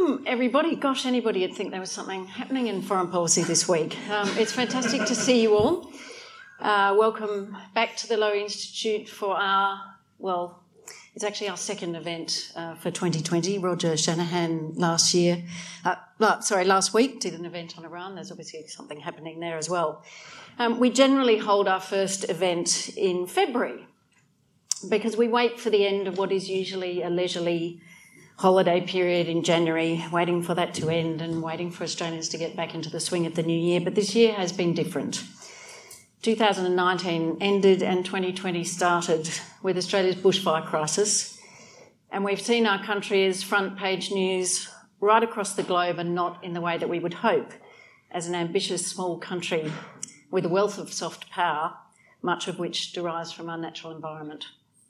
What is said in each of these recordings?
Welcome, everybody. Gosh, anybody would think there was something happening in foreign policy this week. It's fantastic to see you all. Welcome back to the Lowy Institute for it's actually our second event for 2020. Roger Shanahan last week did an event on Iran. There's obviously something happening there as well. We generally hold our first event in February because we wait for the end of what is usually a leisurely holiday period in January, waiting for that to end and waiting for Australians to get back into the swing of the new year. But this year has been different. 2019 ended and 2020 started with Australia's bushfire crisis, and we've seen our country as front page news right across the globe, and not in the way that we would hope as an ambitious small country with a wealth of soft power, much of which derives from our natural environment.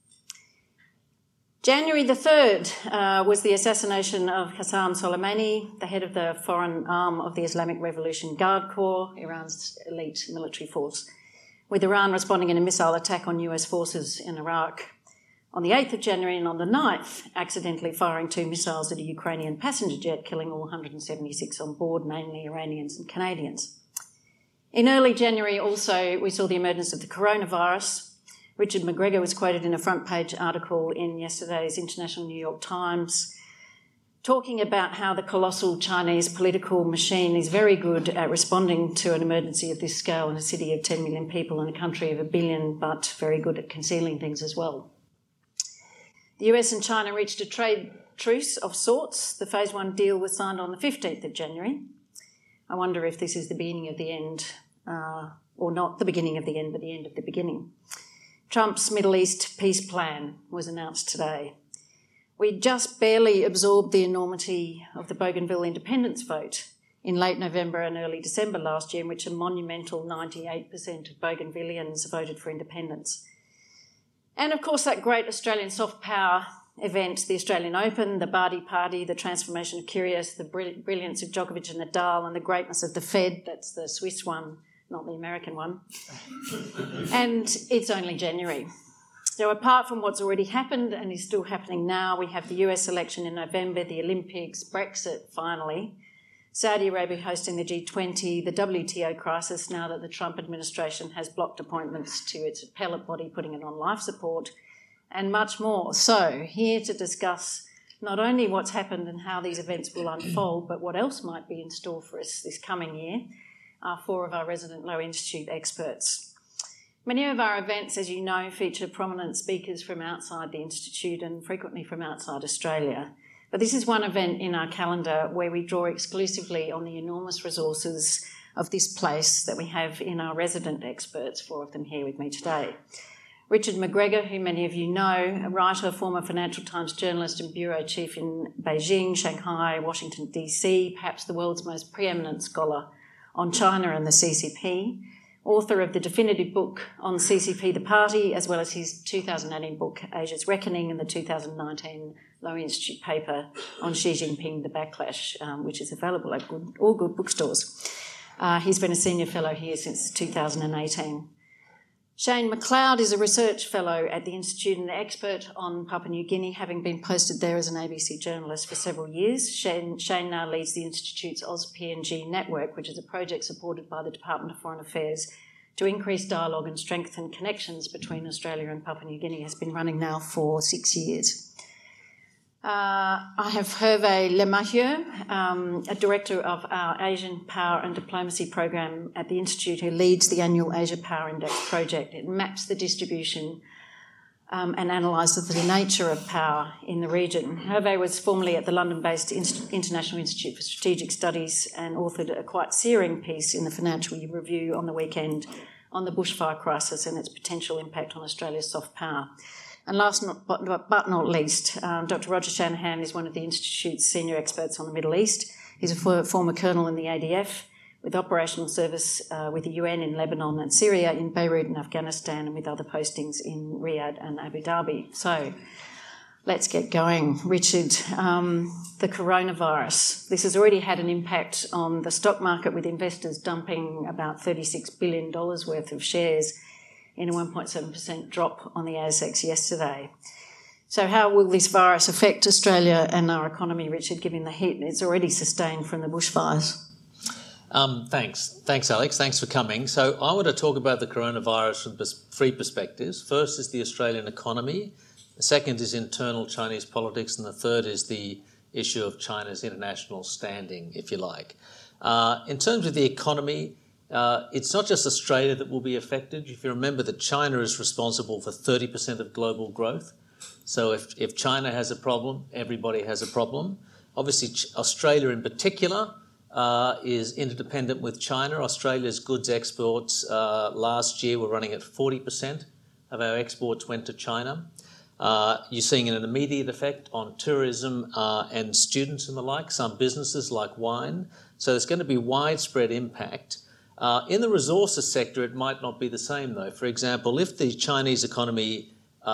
January the 3rd was the assassination of Qasem Soleimani, the head of the foreign arm of the Islamic Revolution Guard Corps, Iran's elite military force, with Iran responding in a missile attack on US forces in Iraq on the 8th of January, and on the 9th, accidentally firing 2 missiles at a Ukrainian passenger jet, killing all 176 on board, mainly Iranians and Canadians. In early January also, we saw the emergence of the coronavirus. Richard McGregor was quoted in a front-page article in yesterday's International New York Times talking about how the colossal Chinese political machine is very good at responding to an emergency of this scale in a city of 10 million people and a country of 1 billion, but very good at concealing things as well. The US and China reached a trade truce of sorts. The Phase 1 deal was signed on the 15th of January. I wonder if this is the beginning of the end, or not the beginning of the end, but the end of the beginning. Trump's Middle East peace plan was announced today. We just barely absorbed the enormity of the Bougainville independence vote in late November and early December last year, in which a monumental 98% of Bougainvillians voted for independence. And of course, that great Australian soft power event, the Australian Open, the Barty Party, the transformation of Kyrgios, the brilliance of Djokovic and Nadal, and the greatness of the Fed, that's the Swiss one, not the American one. And it's only January. So apart from what's already happened and is still happening now, we have the US election in November, the Olympics, Brexit finally, Saudi Arabia hosting the G20, the WTO crisis now that the Trump administration has blocked appointments to its appellate body, putting it on life support, and much more. So here to discuss not only what's happened and how these events will unfold, but what else might be in store for us this coming year, are 4 of our resident Lowy Institute experts. Many of our events, as you know, feature prominent speakers from outside the Institute and frequently from outside Australia. But this is one event in our calendar where we draw exclusively on the enormous resources of this place that we have in our resident experts, 4 of them here with me today. Richard McGregor, who many of you know, a writer, former Financial Times journalist and bureau chief in Beijing, Shanghai, Washington, DC, perhaps the world's most preeminent scholar on China and the CCP, author of the definitive book on CCP, the party, as well as his 2018 book, Asia's Reckoning, and the 2019 Lowy Institute paper on Xi Jinping, the Backlash, which is available at all good bookstores. He's been a senior fellow here since 2018. Shane McLeod is a research fellow at the Institute and an expert on Papua New Guinea, having been posted there as an ABC journalist for several years. Shane now leads the Institute's AusPNG network, which is a project supported by the Department of Foreign Affairs to increase dialogue and strengthen connections between Australia and Papua New Guinea. It has been running now for 6 years. I have Hervé Lemahieu, a director of our Asian Power and Diplomacy program at the Institute, who leads the annual Asia Power Index project. It maps the distribution and analyses the nature of power in the region. Hervé was formerly at the London-based International Institute for Strategic Studies and authored a quite searing piece in the Financial Review on the weekend on the bushfire crisis and its potential impact on Australia's soft power. And last but not least, Dr. Roger Shanahan is one of the Institute's senior experts on the Middle East. He's a former colonel in the ADF with operational service with the UN in Lebanon and Syria, in Beirut and Afghanistan, and with other postings in Riyadh and Abu Dhabi. So let's get going. Richard, the coronavirus. This has already had an impact on the stock market, with investors dumping about $36 billion worth of shares in a 1.7% drop on the ASX yesterday. So how will this virus affect Australia and our economy, Richard, given the hit it's already sustained from the bushfires? Thanks, Alex. Thanks for coming. So I want to talk about the coronavirus from three perspectives. First is the Australian economy. The second is internal Chinese politics. And the third is the issue of China's international standing, if you like. In terms of the economy, it's not just Australia that will be affected. If you remember that China is responsible for 30% of global growth. So if China has a problem, everybody has a problem. Obviously, Australia in particular is interdependent with China. Australia's goods exports last year were running at 40% of our exports went to China. You're seeing an immediate effect on tourism and students and the like, some businesses like wine. So there's going to be widespread impact. In the resources sector, it might not be the same, though. For example, if the Chinese economy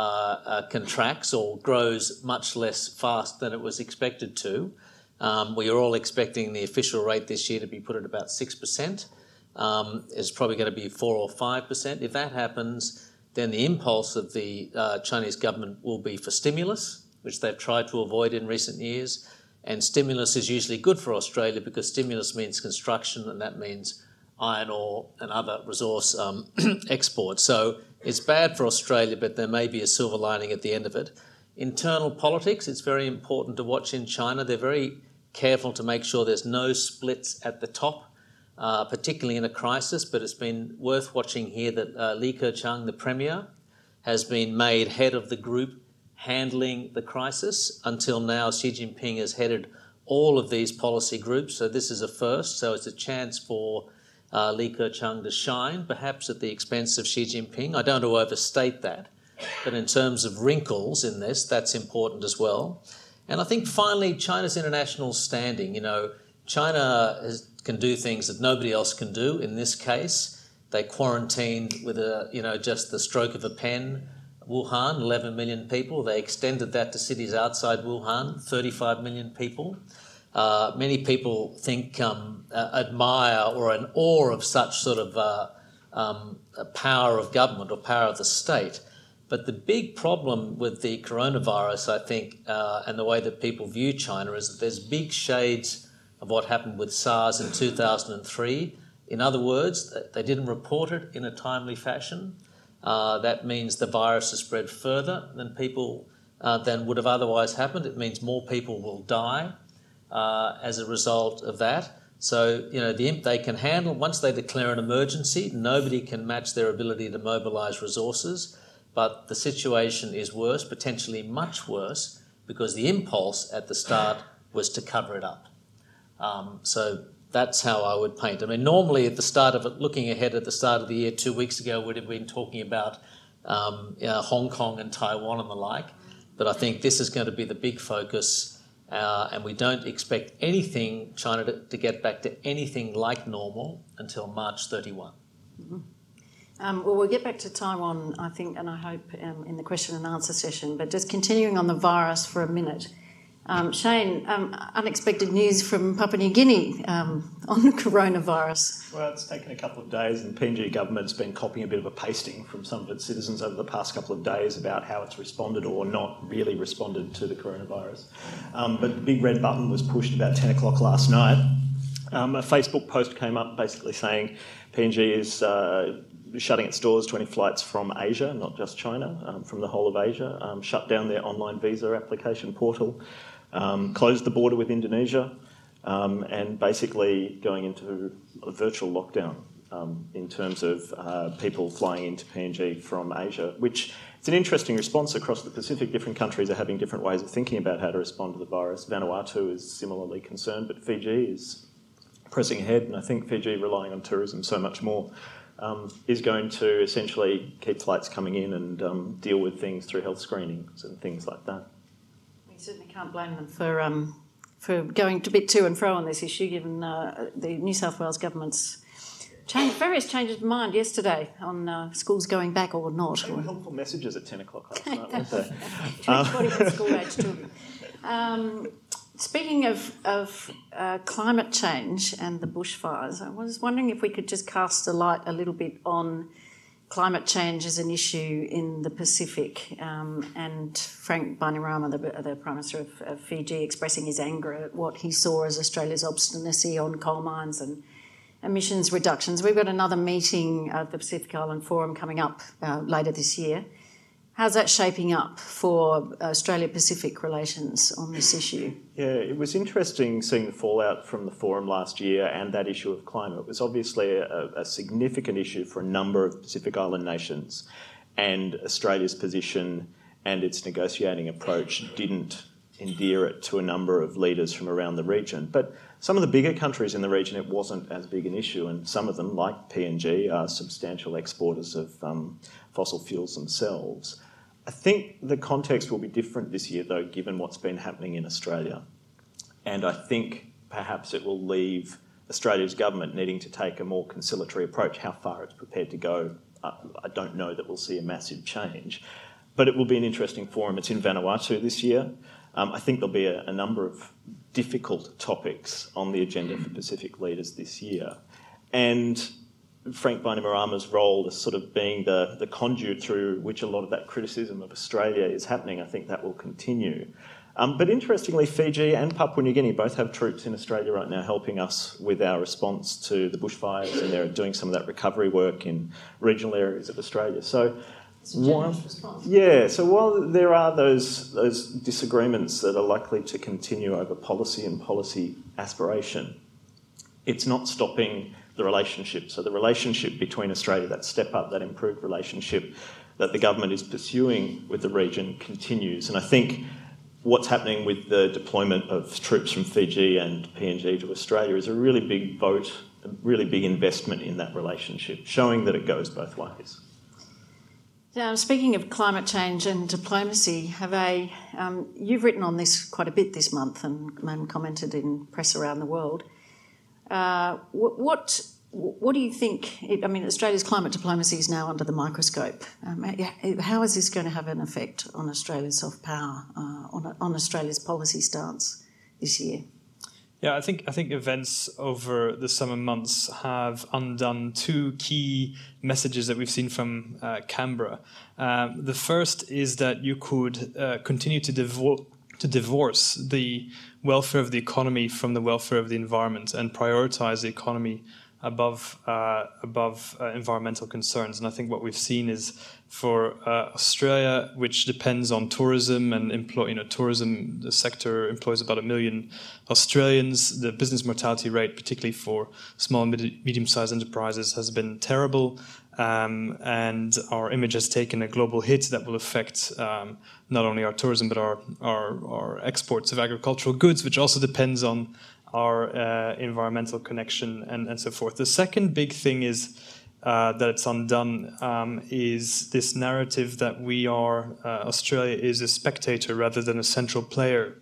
contracts or grows much less fast than it was expected to, we are all expecting the official rate this year to be put at about 6%. It's probably going to be 4 or 5%. If that happens, then the impulse of the Chinese government will be for stimulus, which they've tried to avoid in recent years. And stimulus is usually good for Australia because stimulus means construction, and that means iron ore and other resource exports. So it's bad for Australia, but there may be a silver lining at the end of it. Internal politics, it's very important to watch in China. They're very careful to make sure there's no splits at the top, particularly in a crisis, but it's been worth watching here that Li Keqiang, the Premier, has been made head of the group handling the crisis. Until now, Xi Jinping has headed all of these policy groups, so this is a first. So it's a chance for Li Keqiang to shine, perhaps at the expense of Xi Jinping. I don't want to overstate that, but in terms of wrinkles in this, that's important as well. And I think finally, China's international standing. You know, China can do things that nobody else can do. In this case, they quarantined with just the stroke of a pen Wuhan, 11 million people. They extended that to cities outside Wuhan, 35 million people. Many people think, admire or in awe of such sort of power of government or power of the state. But the big problem with the coronavirus, I think, and the way that people view China is that there's big shades of what happened with SARS in 2003. In other words, they didn't report it in a timely fashion. That means the virus has spread further than than would have otherwise happened. It means more people will die as a result of that. So, they can handle, once they declare an emergency, nobody can match their ability to mobilise resources. But the situation is worse, potentially much worse, because the impulse at the start was to cover it up. So that's how I would paint. I mean, normally at the start of it, looking ahead at the start of the year, 2 weeks ago, we'd have been talking about Hong Kong and Taiwan and the like. But I think this is going to be the big focus, and we don't expect China to get back to anything like normal until March 31. Mm-hmm. Well, we'll get back to Taiwan, I think, and I hope in the question and answer session. But just continuing on the virus for a minute. Shane, unexpected news from Papua New Guinea on the coronavirus. Well, it's taken a couple of days, and the PNG government's been copying a bit of a pasting from some of its citizens over the past couple of days about how it's responded or not really responded to the coronavirus. But the big red button was pushed about 10 o'clock last night. A Facebook post came up basically saying PNG is shutting its doors to any flights from Asia, not just China, from the whole of Asia, shut down their online visa application portal, closed the border with Indonesia, and basically going into a virtual lockdown in terms of people flying into PNG from Asia, which it's an interesting response across the Pacific. Different countries are having different ways of thinking about how to respond to the virus. Vanuatu is similarly concerned, but Fiji is pressing ahead, and I think Fiji, relying on tourism so much more, is going to essentially keep flights coming in and deal with things through health screenings and things like that. We certainly can't blame them for going a bit to and fro on this issue, given the New South Wales government's various changes of mind yesterday on schools going back or not. They were helpful messages at 10 o'clock last night, weren't they? To everybody with school-age children. Speaking of climate change and the bushfires, I was wondering if we could just cast a light a little bit on climate change is an issue in the Pacific, and Frank Bainimarama, the Prime Minister of Fiji, expressing his anger at what he saw as Australia's obstinacy on coal mines and emissions reductions. We've got another meeting of the Pacific Island Forum coming up later this year. How's that shaping up for Australia-Pacific relations on this issue? Yeah, it was interesting seeing the fallout from the forum last year and that issue of climate. It was obviously a significant issue for a number of Pacific Island nations, and Australia's position and its negotiating approach didn't endear it to a number of leaders from around the region. But some of the bigger countries in the region, it wasn't as big an issue, and some of them, like PNG, are substantial exporters of fossil fuels themselves. I think the context will be different this year, though, given what's been happening in Australia. And I think perhaps it will leave Australia's government needing to take a more conciliatory approach. How far it's prepared to go, I don't know that we'll see a massive change. But it will be an interesting forum. It's in Vanuatu this year. I think there'll be a number of difficult topics on the agenda for Pacific leaders this year. And Frank Bainimarama's role as sort of being the conduit through which a lot of that criticism of Australia is happening, I think that will continue. But interestingly, Fiji and Papua New Guinea both have troops in Australia right now helping us with our response to the bushfires, and they're doing some of that recovery work in regional areas of Australia. So while there are those disagreements that are likely to continue over policy and policy aspiration, it's not stopping the relationship. So the relationship between Australia, that step up, that improved relationship that the government is pursuing with the region continues. And I think what's happening with the deployment of troops from Fiji and PNG to Australia is a really big vote, a really big investment in that relationship, showing that it goes both ways. Speaking of climate change and diplomacy, you've written on this quite a bit this month and commented in press around the world. What do you think? Australia's climate diplomacy is now under the microscope. How is this going to have an effect on Australia's soft power, on Australia's policy stance this year? Yeah, I think events over the summer months have undone two key messages that we've seen from Canberra. The first is that you could continue to divorce the welfare of the economy from the welfare of the environment and prioritise the economy above environmental concerns. And I think what we've seen is for Australia, which depends on tourism and tourism, the sector employs about 1 million Australians. The business mortality rate, particularly for small and medium-sized enterprises, has been terrible. And our image has taken a global hit that will affect not only our tourism but our exports of agricultural goods, which also depends on our environmental connection and so forth. The second big thing is that it's undone is this narrative that Australia is a spectator rather than a central player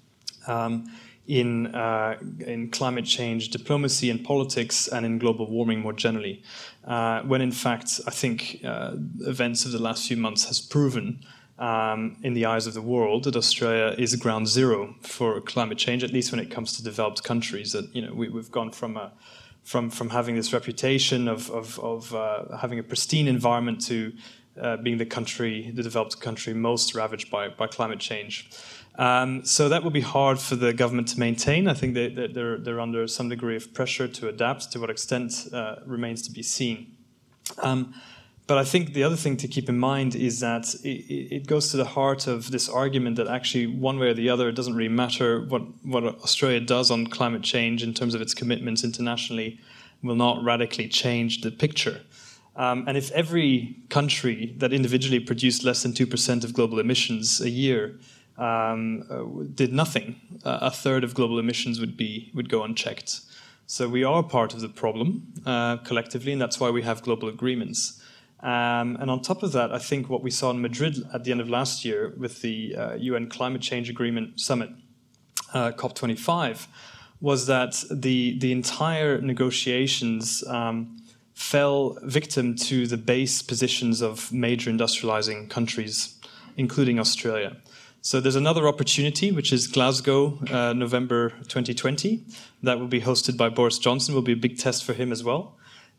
in climate change diplomacy and politics and in global warming more generally. When in fact, I think events of the last few months has proven in the eyes of the world that Australia is ground zero for climate change, at least when it comes to developed countries. That we've gone from having this reputation of having a pristine environment to being the developed country most ravaged by climate change. So that will be hard for the government to maintain. I think they're under some degree of pressure to adapt. To what extent remains to be seen. But I think the other thing to keep in mind is that it goes to the heart of this argument that actually one way or the other, it doesn't really matter what Australia does on climate change in terms of its commitments internationally will not radically change the picture. And if every country that individually produced less than 2% of global emissions a year did nothing, a third of global emissions would go unchecked. So we are part of the problem collectively, and that's why we have global agreements. And on top of that, I think what we saw in Madrid at the end of last year with the UN Climate Change Agreement Summit, COP25, was that the entire negotiations fell victim to the base positions of major industrializing countries, including Australia. So there's another opportunity, which is Glasgow, November 2020. That will be hosted by Boris Johnson, will be a big test for him as well.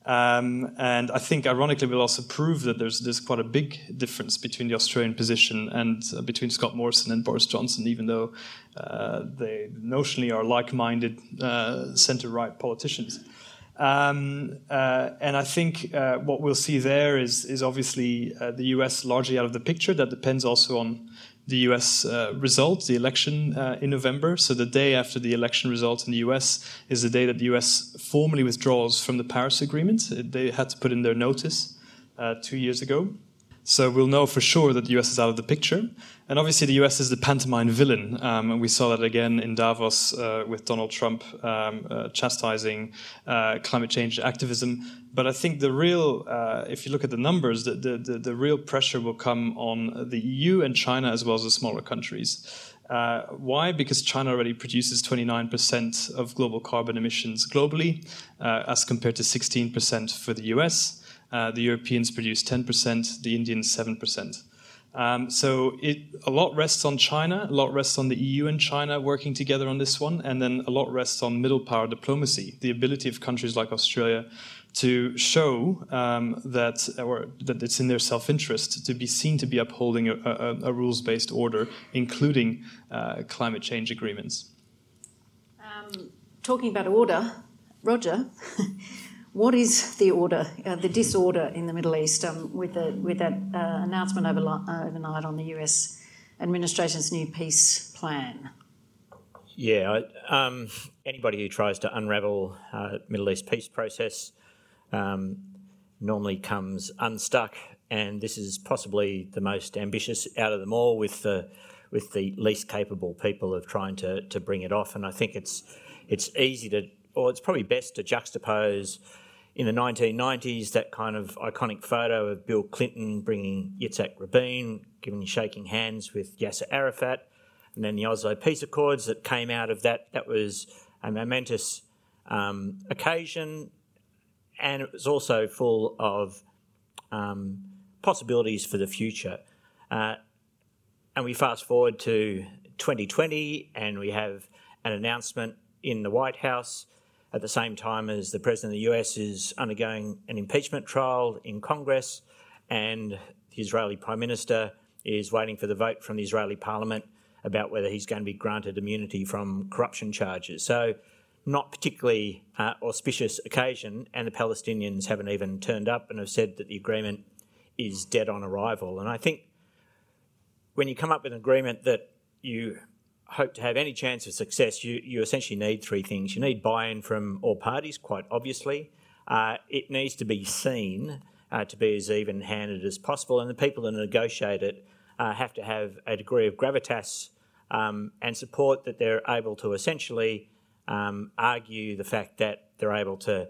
And I think, ironically, we'll also prove that there's quite a big difference between the Australian position and between Scott Morrison and Boris Johnson, even though they notionally are like-minded centre-right politicians. And I think what we'll see there is obviously the US largely out of the picture. That depends also on the US result, the election in November. So the day after the election result in the US is the day that the US formally withdraws from the Paris Agreement. They had to put in their notice 2 years ago. So we'll know for sure that the US is out of the picture. And obviously the US is the pantomime villain. And we saw that again in Davos with Donald Trump chastising climate change activism. But I think the real, if you look at the numbers, the real pressure will come on the EU and China as well as the smaller countries. Why? Because China already produces 29% of global carbon emissions globally, as compared to 16% for the US. The Europeans produce 10%, the Indians 7%. So a lot rests on China, a lot rests on the EU and China working together on this one, and then a lot rests on middle power diplomacy, the ability of countries like Australia to show that it's in their self-interest to be seen to be upholding a rules-based order, including climate change agreements. Talking about order, Roger, what is the order, the disorder in the Middle East with that announcement overnight on the US administration's new peace plan? Yeah, anybody who tries to unravel Middle East peace process normally comes unstuck, and this is possibly the most ambitious out of them all, with the least capable people of trying to bring it off. And I think it's easy to, or it's probably best to juxtapose in the 1990s that kind of iconic photo of Bill Clinton bringing Yitzhak Rabin, shaking hands with Yasser Arafat, and then the Oslo Peace Accords that came out of that. That was a momentous occasion, and it was also full of possibilities for the future. And we fast forward to 2020, and we have an announcement in the White House at the same time as the President of the US is undergoing an impeachment trial in Congress, and the Israeli Prime Minister is waiting for the vote from the Israeli Parliament about whether he's going to be granted immunity from corruption charges. So not particularly auspicious occasion, and the Palestinians haven't even turned up and have said that the agreement is dead on arrival. And I think when you come up with an agreement that you hope to have any chance of success, you essentially need three things. You need buy-in from all parties, quite obviously. It needs to be seen to be as even-handed as possible, and the people that negotiate it have to have a degree of gravitas and support that they're able to essentially argue the fact that they're able to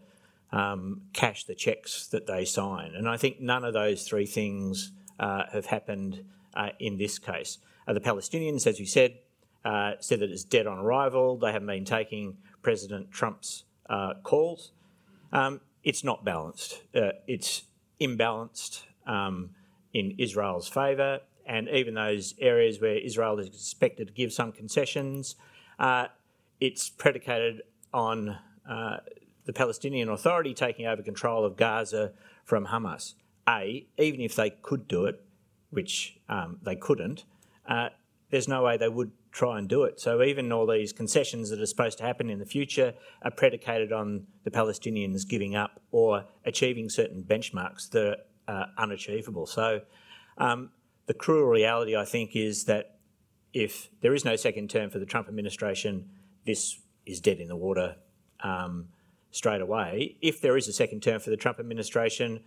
cash the cheques that they sign. And I think none of those three things have happened in this case. The Palestinians, as you said that it's dead on arrival. They haven't been taking President Trump's calls. It's not balanced. It's imbalanced in Israel's favour, and even those areas where Israel is expected to give some concessions, it's predicated on the Palestinian Authority taking over control of Gaza from Hamas. Even if they could do it, which they couldn't, there's no way they would try and do it. So even all these concessions that are supposed to happen in the future are predicated on the Palestinians giving up or achieving certain benchmarks that are unachievable. So the cruel reality, I think, is that if there is no second term for the Trump administration, this is dead in the water straight away. If there is a second term for the Trump administration,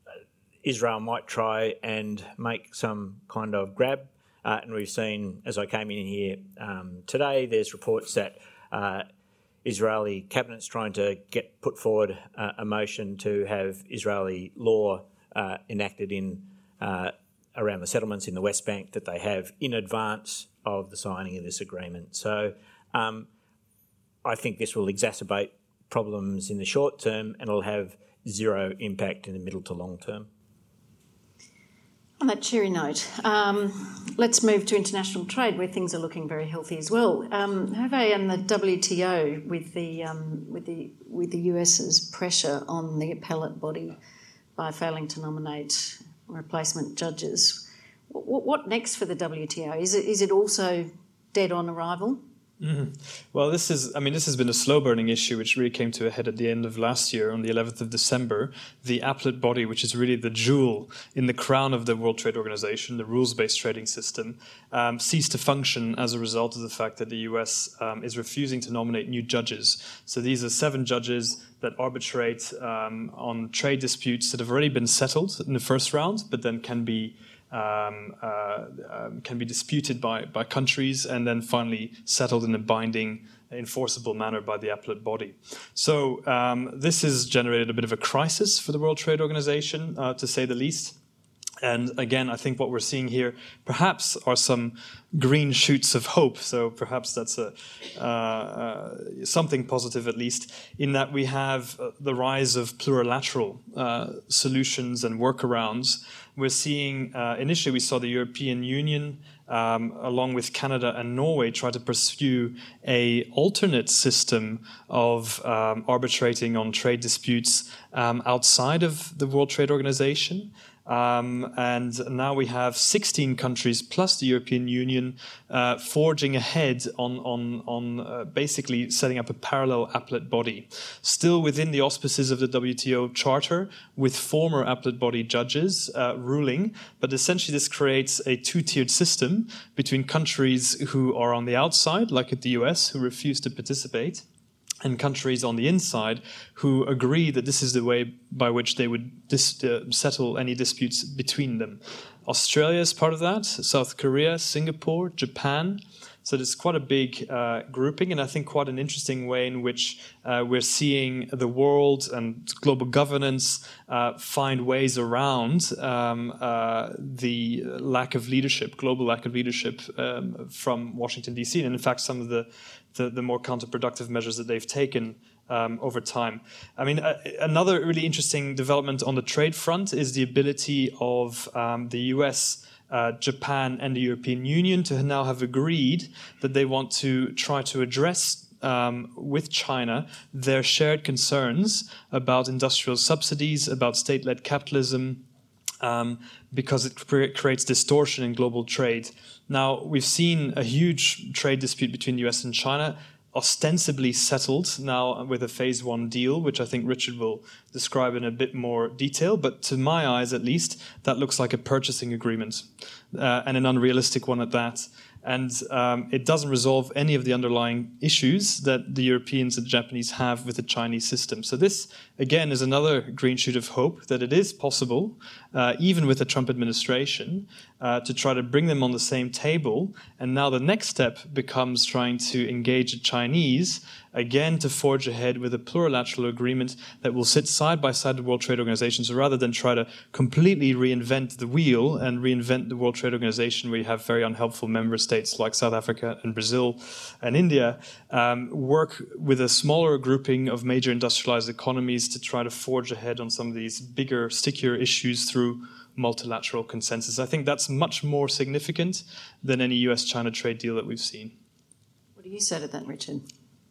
Israel might try and make some kind of grab. And we've seen, as I came in here today, there's reports that Israeli cabinet's trying to put forward a motion to have Israeli law enacted in around the settlements in the West Bank that they have in advance of the signing of this agreement. So I think this will exacerbate problems in the short term, and it'll have zero impact in the middle to long term. On that cheery note, let's move to international trade, where things are looking very healthy as well. Hervé and the WTO, with the US's pressure on the appellate body by failing to nominate replacement judges, what next for the WTO? Is it also dead on arrival? Mm-hmm. Well, this has been a slow-burning issue which really came to a head at the end of last year, on the 11th of December. The appellate body, which is really the jewel in the crown of the World Trade Organization, the rules-based trading system, ceased to function as a result of the fact that the US is refusing to nominate new judges. So these are 7 judges that arbitrate on trade disputes that have already been settled in the first round, but then can be disputed by countries and then finally settled in a binding, enforceable manner by the appellate body. So this has generated a bit of a crisis for the World Trade Organization, to say the least. And again, I think what we're seeing here perhaps are some green shoots of hope. So perhaps that's something positive, at least, in that we have the rise of plurilateral solutions and workarounds. We're seeing, initially we saw the European Union, along with Canada and Norway, try to pursue an alternate system of arbitrating on trade disputes outside of the World Trade Organization. And now we have 16 countries plus the European Union forging ahead on basically setting up a parallel appellate body, still within the auspices of the WTO Charter, with former appellate body judges ruling. But essentially this creates a two-tiered system between countries who are on the outside, like at the US, who refuse to participate, and countries on the inside who agree that this is the way by which they would settle any disputes between them. Australia is part of that, South Korea, Singapore, Japan. So there's quite a big grouping, and I think quite an interesting way in which we're seeing the world and global governance find ways around the lack of leadership, global lack of leadership from Washington, D.C., and in fact some of the more counterproductive measures that they've taken over time. I mean, another really interesting development on the trade front is the ability of the US, Japan, and the European Union to now have agreed that they want to try to address with China their shared concerns about industrial subsidies, about state-led capitalism, because it creates distortion in global trade. Now, we've seen a huge trade dispute between the US and China, ostensibly settled now with a phase 1 deal, which I think Richard will describe in a bit more detail. But to my eyes, at least, that looks like a purchasing agreement, and an unrealistic one at that. And it doesn't resolve any of the underlying issues that the Europeans and the Japanese have with the Chinese system. So this, again, is another green shoot of hope that it is possible, even with the Trump administration, to try to bring them on the same table. And now the next step becomes trying to engage the Chinese, again, to forge ahead with a plurilateral agreement that will sit side by side with the World Trade Organization. So rather than try to completely reinvent the wheel and reinvent the World Trade Organization, where you have very unhelpful member states like South Africa and Brazil and India, work with a smaller grouping of major industrialized economies to try to forge ahead on some of these bigger, stickier issues through multilateral consensus. I think that's much more significant than any US-China trade deal that we've seen. What do you say to that, Richard?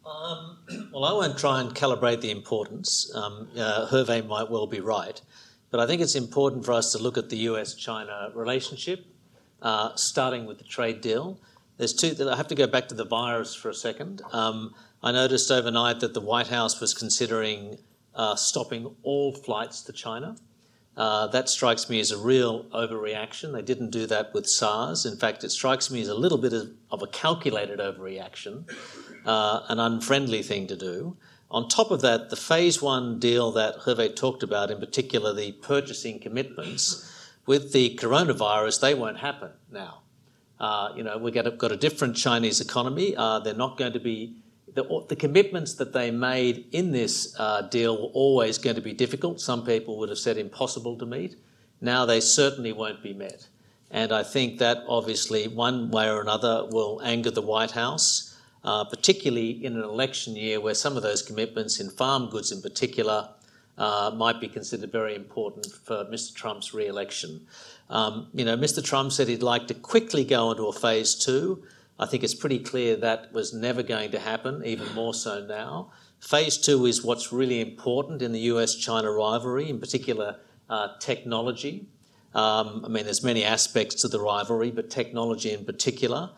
Well, I won't try and calibrate the importance. Hervé might well be right. But I think it's important for us to look at the US-China relationship, starting with the trade deal. There's two. I have to go back to the virus for a second. I noticed overnight that the White House was considering stopping all flights to China. That strikes me as a real overreaction. They didn't do that with SARS. In fact, it strikes me as a little bit of a calculated overreaction, an unfriendly thing to do. On top of that, the phase 1 deal that Hervé talked about, in particular the purchasing commitments, with the coronavirus, they won't happen now. We've got a different Chinese economy. They're not going to be... The commitments that they made in this deal were always going to be difficult. Some people would have said impossible to meet. Now they certainly won't be met. And I think that obviously one way or another will anger the White House, particularly in an election year where some of those commitments in farm goods in particular might be considered very important for Mr. Trump's re-election. Mr. Trump said he'd like to quickly go into a phase 2. I think it's pretty clear that was never going to happen, even more so now. Phase 2 is what's really important in the US-China rivalry, in particular technology. There's many aspects to the rivalry, but technology in particular.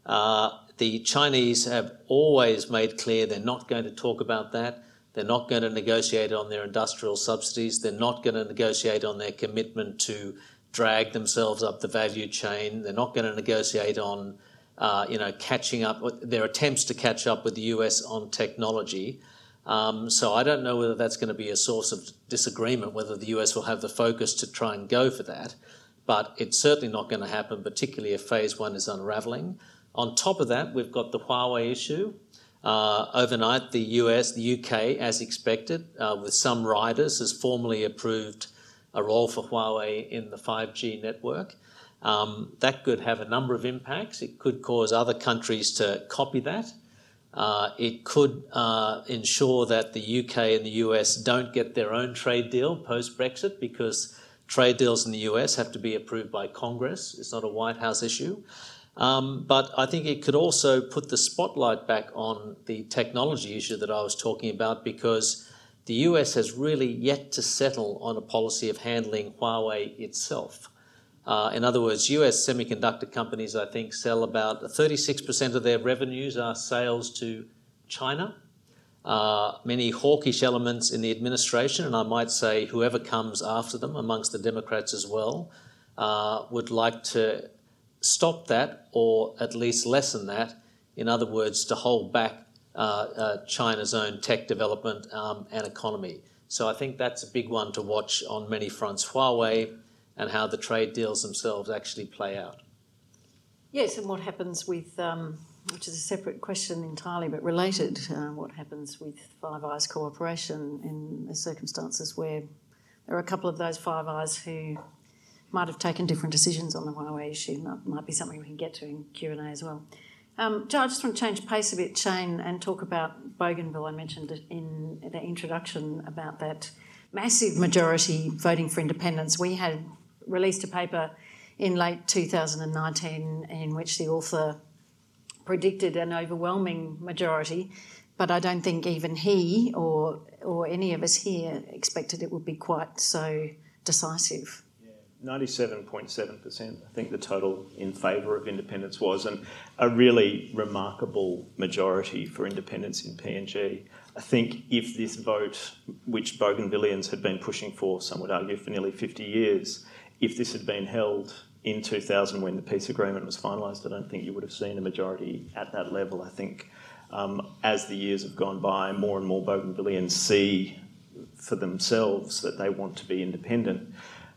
The Chinese have always made clear they're not going to talk about that. They're not going to negotiate on their industrial subsidies. They're not going to negotiate on their commitment to drag themselves up the value chain. They're not going to negotiate on, catching up, their attempts to catch up with the US on technology. So I don't know whether that's going to be a source of disagreement, whether the US will have the focus to try and go for that. But it's certainly not going to happen, particularly if phase 1 is unravelling. On top of that, we've got the Huawei issue. Overnight, the UK, as expected, with some riders, has formally approved a role for Huawei in the 5G network. That could have a number of impacts. It could cause other countries to copy that. It could ensure that the UK and the US don't get their own trade deal post-Brexit, because trade deals in the US have to be approved by Congress. It's not a White House issue. But I think it could also put the spotlight back on the technology issue that I was talking about, because the US has really yet to settle on a policy of handling Huawei itself. In other words, US semiconductor companies, I think, sell about 36% of their revenues are sales to China. Many hawkish elements in the administration, and I might say whoever comes after them, amongst the Democrats as well, would like to stop that, or at least lessen that. In other words, to hold back China's own tech development and economy. So I think that's a big one to watch on many fronts, Huawei, and how the trade deals themselves actually play out. Yes, and what happens with, which is a separate question entirely but related, what happens with Five Eyes cooperation in the circumstances where there are a couple of those Five Eyes who might have taken different decisions on the Huawei issue. That might be something we can get to in Q&A as well. Joe, I just want to change pace a bit, Shane, and talk about Bougainville. I mentioned it in the introduction about that massive majority voting for independence. We had released a paper in late 2019 in which the author predicted an overwhelming majority, but I don't think even he or any of us here expected it would be quite so decisive. 97.7%, I think the total in favour of independence was, and a really remarkable majority for independence in PNG. I think if this vote, which Bougainvilleans had been pushing for, some would argue for nearly 50 years, if this had been held in 2000 when the peace agreement was finalised, I don't think you would have seen a majority at that level. I think as the years have gone by, more and more Bougainvilleans see for themselves that they want to be independent.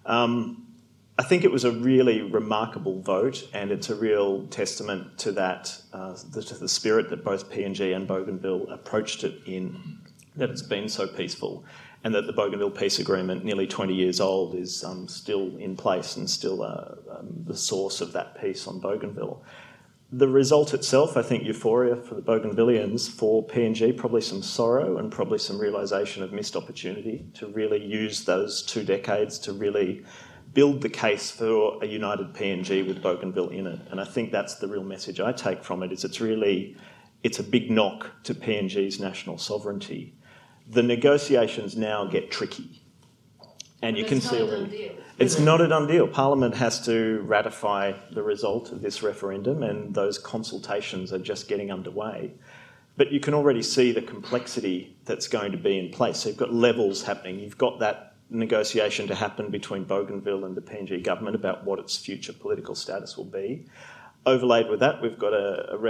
I think it was a really remarkable vote, and it's a real testament to that, to the spirit that both PNG and Bougainville approached it in, that it's been so peaceful, and that the Bougainville Peace Agreement, nearly 20 years old, is still in place and still the source of that peace on Bougainville. The result itself, I think, euphoria for the Bougainvilleans. For PNG, probably some sorrow and probably some realisation of missed opportunity to really use those 2 decades to really build the case for a united PNG with Bougainville in it. And I think that's the real message I take from it, is it's a big knock to PNG's national sovereignty. The negotiations now get tricky. And you can see already, it's not a done deal. Parliament has to ratify the result of this referendum, and those consultations are just getting underway. But you can already see the complexity that's going to be in place. So you've got levels happening. You've got that negotiation to happen between Bougainville and the PNG government about what its future political status will be. Overlaid with that, we've got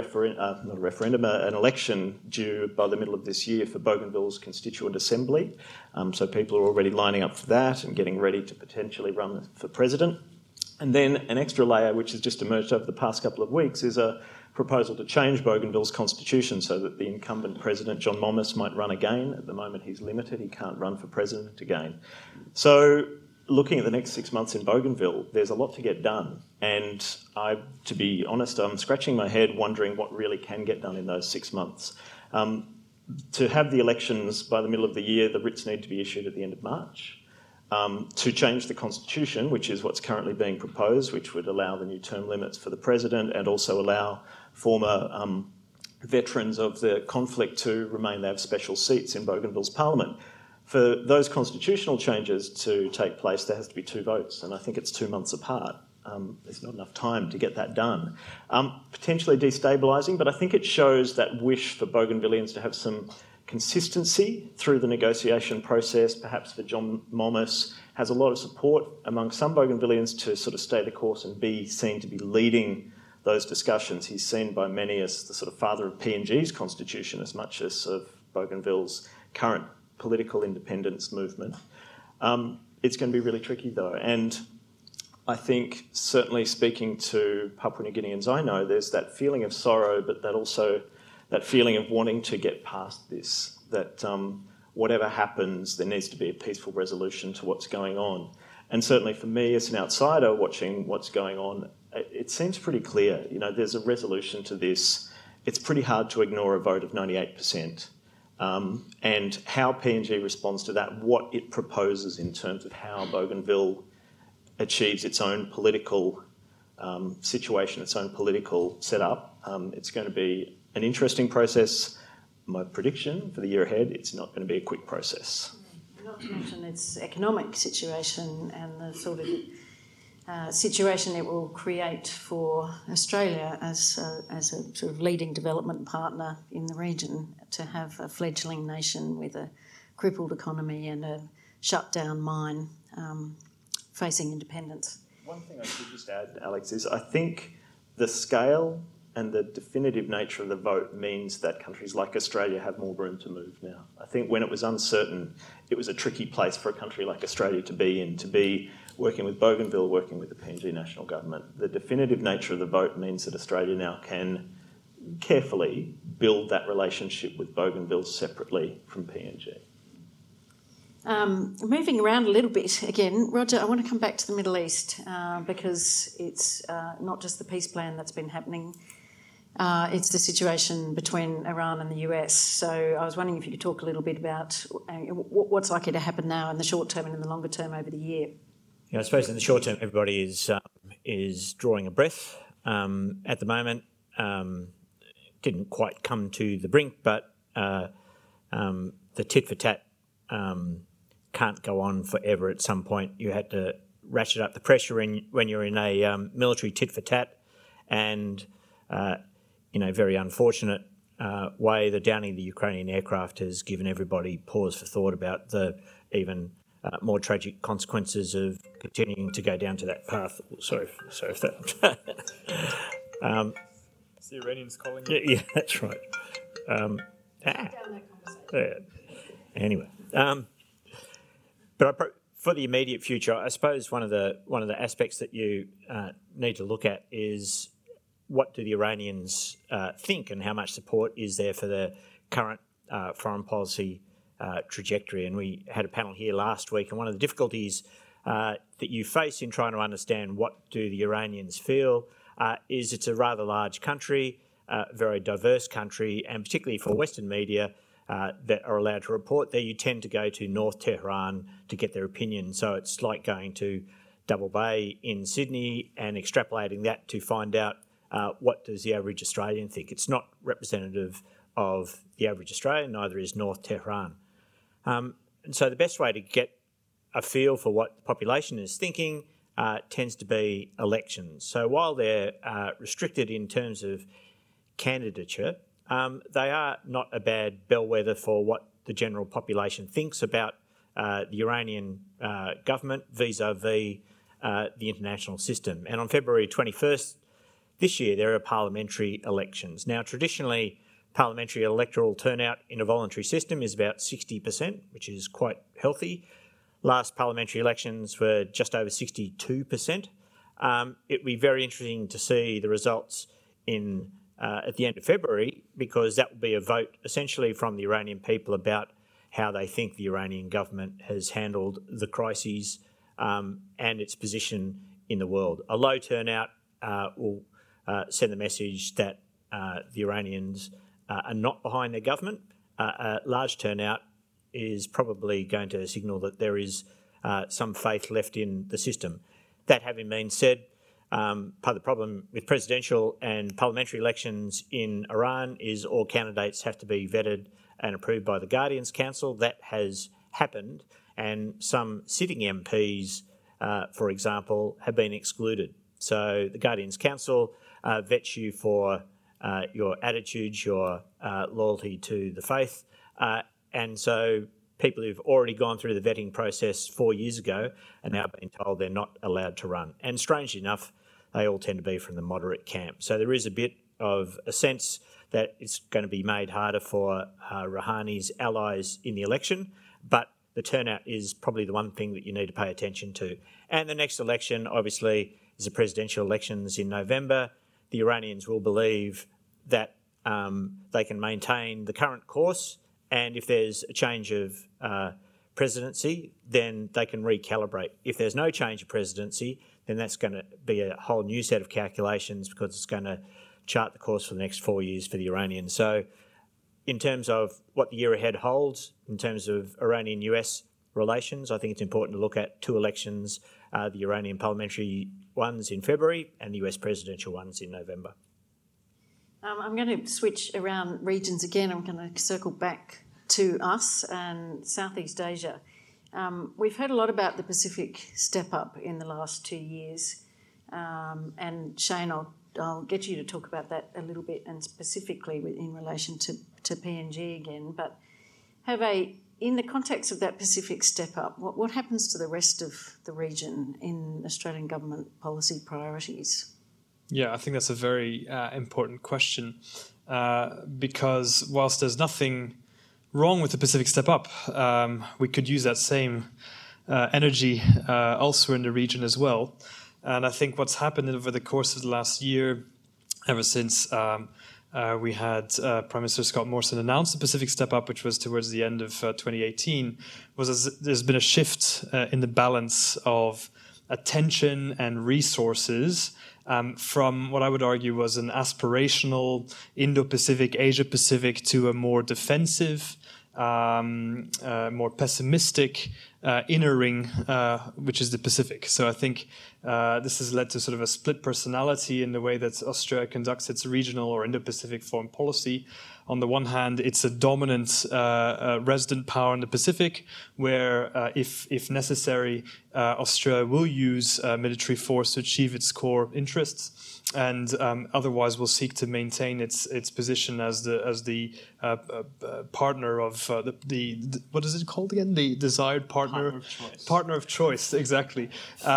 an election due by the middle of this year for Bougainville's Constituent Assembly. So people are already lining up for that and getting ready to potentially run for president. And then an extra layer, which has just emerged over the past couple of weeks, is a proposal to change Bougainville's constitution so that the incumbent president, John Momas, might run again. At the moment, he's limited. He can't run for president again. So looking at the next 6 months in Bougainville, there's a lot to get done. And to be honest, I'm scratching my head wondering what really can get done in those 6 months. to have the elections by the middle of the year, the writs need to be issued at the end of March. To change the constitution, which is what's currently being proposed, which would allow the new term limits for the president and also allow former veterans of the conflict to remain. They have special seats in Bougainville's parliament. For those constitutional changes to take place, there has to be 2 votes, and I think it's 2 months apart. There's not enough time to get that done. Potentially destabilising, but I think it shows that wish for Bougainvilleans to have some consistency through the negotiation process. Perhaps for John Momus has a lot of support among some Bougainvilleans to sort of stay the course and be seen to be leading those discussions. He's seen by many as the sort of father of PNG's constitution as much as of Bougainville's current political independence movement. It's going to be really tricky though, and I think certainly speaking to Papua New Guineans I know, there's that feeling of sorrow, but that feeling of wanting to get past this, that whatever happens, there needs to be a peaceful resolution to what's going on. And certainly for me as an outsider watching what's going on, it seems pretty clear. You know, there's a resolution to this. It's pretty hard to ignore a vote of 98%. And how PNG responds to that, what it proposes in terms of how Bougainville achieves its own political situation, its own political setup, it's going to be an interesting process. My prediction for the year ahead, it's not going to be a quick process. Not to mention its economic situation and the sort of situation it will create for Australia as a sort of leading development partner in the region, to have a fledgling nation with a crippled economy and a shut down mine facing independence. One thing I should just add, Alex, is I think the scale and the definitive nature of the vote means that countries like Australia have more room to move now. I think when it was uncertain, it was a tricky place for a country like Australia to be in, to be working with Bougainville, working with the PNG national government. The definitive nature of the vote means that Australia now can carefully build that relationship with Bougainville separately from PNG. Moving around a little bit again, Roger, I want to come back to the Middle East because it's not just the peace plan that's been happening, it's the situation between Iran and the US. So I was wondering if you could talk a little bit about what's likely to happen now in the short term and in the longer term over the year. Yeah, I suppose in the short term, everybody is drawing a breath at the moment. Didn't quite come to the brink, but the tit for tat can't go on forever. At some point, you had to ratchet up the pressure when you're in a military tit for tat, and in a very unfortunate way, the downing of the Ukrainian aircraft has given everybody pause for thought about the even more tragic consequences of continuing to go down to that path. Sorry if that. It's the Iranians calling. Yeah, that's right. Anyway. But for the immediate future, I suppose one of the aspects that you need to look at is what do the Iranians think, and how much support is there for the current foreign policy trajectory. And we had a panel here last week, and one of the difficulties that you face in trying to understand what do the Iranians feel is it's a rather large country, very diverse country, and particularly for Western media that are allowed to report there, you tend to go to North Tehran to get their opinion. So it's like going to Double Bay in Sydney and extrapolating that to find out what does the average Australian think. It's not representative of the average Australian, neither is North Tehran. And so the best way to get a feel for what the population is thinking tends to be elections. So while they're restricted in terms of candidature, they are not a bad bellwether for what the general population thinks about the Iranian government vis-a-vis the international system. And on February 21st this year, there are parliamentary elections. Now, traditionally, parliamentary electoral turnout in a voluntary system is about 60%, which is quite healthy. Last parliamentary elections were just over 62%. It'd be very interesting to see the results at the end of February, because that will be a vote essentially from the Iranian people about how they think the Iranian government has handled the crises and its position in the world. A low turnout will send the message that the Iranians are not behind their government, a large turnout is probably going to signal that there is some faith left in the system. That having been said, part of the problem with presidential and parliamentary elections in Iran is all candidates have to be vetted and approved by the Guardians Council. That has happened, and some sitting MPs, for example, have been excluded. So the Guardians Council vets you for your attitudes, your loyalty to the faith, and so people who've already gone through the vetting process 4 years ago are now being told they're not allowed to run. And strangely enough, they all tend to be from the moderate camp. So there is a bit of a sense that it's going to be made harder for Rouhani's allies in the election, but the turnout is probably the one thing that you need to pay attention to. And the next election, obviously, is the presidential elections in November. The Iranians will believe that they can maintain the current course, and if there's a change of presidency, then they can recalibrate. If there's no change of presidency, then that's going to be a whole new set of calculations because it's going to chart the course for the next 4 years for the Iranians. So in terms of what the year ahead holds, in terms of Iranian-US relations, I think it's important to look at two elections, the Iranian parliamentary ones in February and the US presidential ones in November. I'm going to switch around regions again. I'm going to circle back to us and Southeast Asia. We've heard a lot about the Pacific step up in the last 2 years. And Shane, I'll get you to talk about that a little bit, and specifically in relation to PNG again. But in the context of that Pacific step up, what happens to the rest of the region in Australian government policy priorities? Yeah, I think that's a very important question because whilst there's nothing wrong with the Pacific Step Up, we could use that same energy elsewhere in the region as well. And I think what's happened over the course of the last year, ever since we had Prime Minister Scott Morrison announce the Pacific Step Up, which was towards the end of 2018, was there's been a shift in the balance of attention and resources from what I would argue was an aspirational Indo-Pacific, Asia-Pacific to a more defensive, more pessimistic inner ring, which is the Pacific. So I think this has led to sort of a split personality in the way that Australia conducts its regional or Indo-Pacific foreign policy. On the one hand, it's a dominant resident power in the Pacific, where, if necessary, Australia will use military force to achieve its core interests, and otherwise will seek to maintain its position as the partner of the what is it called again? The desired partner of choice, exactly.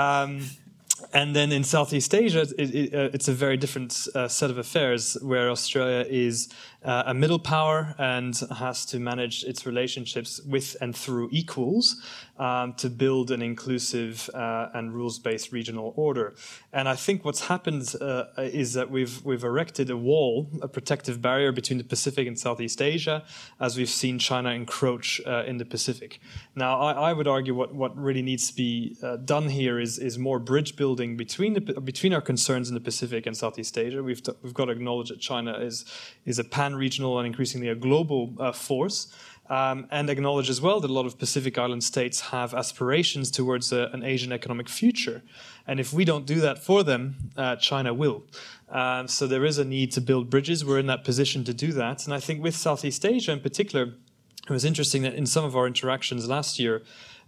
And then in Southeast Asia, it's a very different set of affairs, where Australia is a middle power and has to manage its relationships with and through equals to build an inclusive and rules-based regional order. And I think what's happened is that we've erected a wall, a protective barrier between the Pacific and Southeast Asia, as we've seen China encroach in the Pacific. Now, I would argue what really needs to be done here is more bridge building between our concerns in the Pacific and Southeast Asia. We've got to acknowledge that China is a pan-regional and increasingly a global force. And acknowledge as well that a lot of Pacific Island states have aspirations towards an Asian economic future. And if we don't do that for them, China will. So there is a need to build bridges. We're in that position to do that. And I think with Southeast Asia in particular, it was interesting that in some of our interactions last year,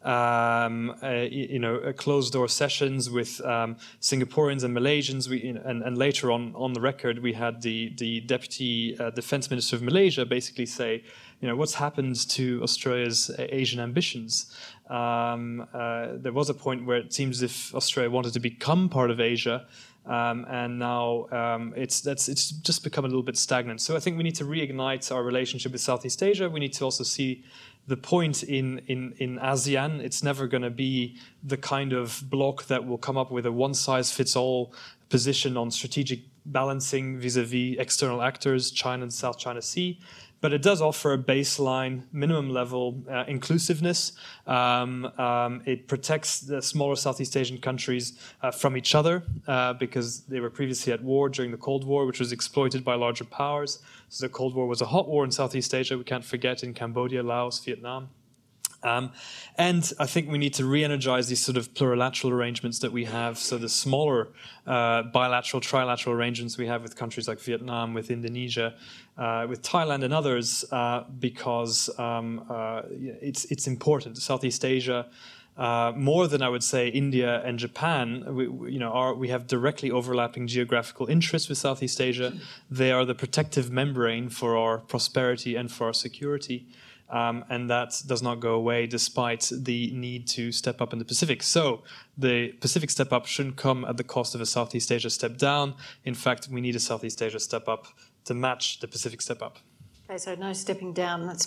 closed-door sessions with Singaporeans and Malaysians. And later on the record, we had the Deputy Defence Minister of Malaysia basically say, what's happened to Australia's Asian ambitions? There was a point where it seems as if Australia wanted to become part of Asia, and now it's just become a little bit stagnant. So I think we need to reignite our relationship with Southeast Asia. We need to also see the point in ASEAN. It's never going to be the kind of bloc that will come up with a one-size-fits-all position on strategic balancing vis-a-vis external actors, China and South China Sea. but it does offer a baseline minimum level inclusiveness. It protects the smaller Southeast Asian countries from each other because they were previously at war during the Cold War, which was exploited by larger powers. So the Cold War was a hot war in Southeast Asia, we can't forget, in Cambodia, Laos, Vietnam. And I think we need to re-energize these sort of plurilateral arrangements that we have. So the smaller bilateral, trilateral arrangements we have with countries like Vietnam, with Indonesia, with Thailand and others, because it's important. Southeast Asia, more than I would say India and Japan, we have directly overlapping geographical interests with Southeast Asia. They are the protective membrane for our prosperity and for our security. And that does not go away despite the need to step up in the Pacific. So the Pacific step up shouldn't come at the cost of a Southeast Asia step down. In fact, we need a Southeast Asia step up to match the Pacific step up. Okay, so no stepping down. Let's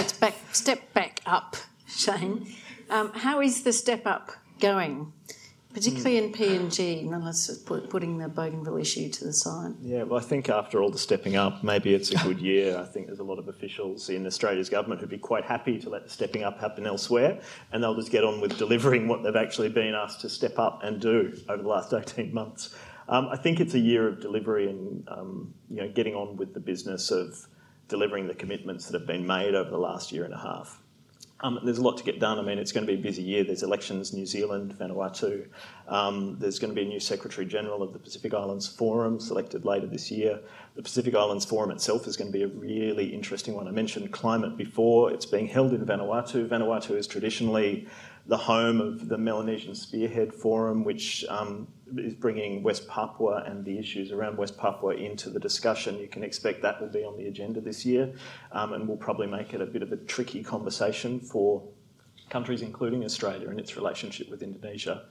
step back up, Shane. How is the step up going, particularly in PNG? Now let's putting the Bougainville issue to the side. Yeah, well, I think after all the stepping up, maybe it's a good year. I think there's a lot of officials in Australia's government who'd be quite happy to let the stepping up happen elsewhere, and they'll just get on with delivering what they've actually been asked to step up and do over the last 18 months. I think it's a year of delivery and getting on with the business of delivering the commitments that have been made over the last year and a half. There's a lot to get done. I mean, it's going to be a busy year. There's elections, New Zealand, Vanuatu. There's going to be a new Secretary-General of the Pacific Islands Forum selected later this year. The Pacific Islands Forum itself is going to be a really interesting one. I mentioned climate before. It's being held in Vanuatu. Vanuatu is traditionally the home of the Melanesian Spearhead Forum, which is bringing West Papua and the issues around West Papua into the discussion. You can expect that will be on the agenda this year, and will probably make it a bit of a tricky conversation for countries including Australia and its relationship with Indonesia.